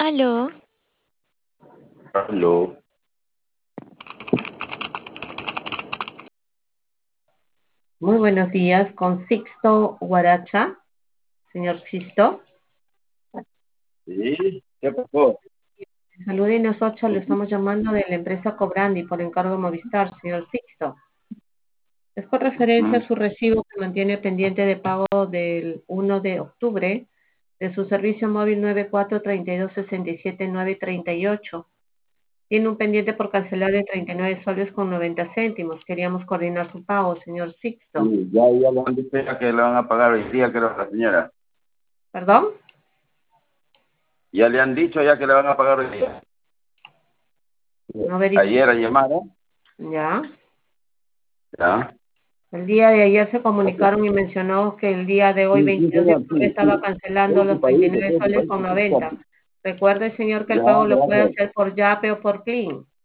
Aló, Aló. Muy buenos días, con Sixto Guaracha, señor Sixto. ¿Sí? ¿Qué pasó? Salud y nosotros le estamos llamando de la empresa Cobrandi por encargo de Movistar, señor Sixto. Es con referencia a su recibo que mantiene pendiente de pago del 1 de octubre de su servicio móvil 94-32-67-938. Tiene un pendiente por cancelar de 39 soles con 90 céntimos. Queríamos coordinar su pago, señor Sixto. Sí, ya le han dicho ya que le van a pagar hoy día, creo, a la señora. ¿Perdón? Ya le han dicho ya que le van a pagar hoy día. No verifico. Ayer llamaron, Ya. ¿ya? El día de ayer se Ok. comunicaron y mencionó que el día de hoy, Sí, sí, 22 de señor, octubre, sí, estaba sí. cancelando los Preocupadito, 39 soles preocupadito, con sí, 90. sí. Recuerde, señor, que el Ya, pago lo puede gracias. hacer por Yape o por Plin.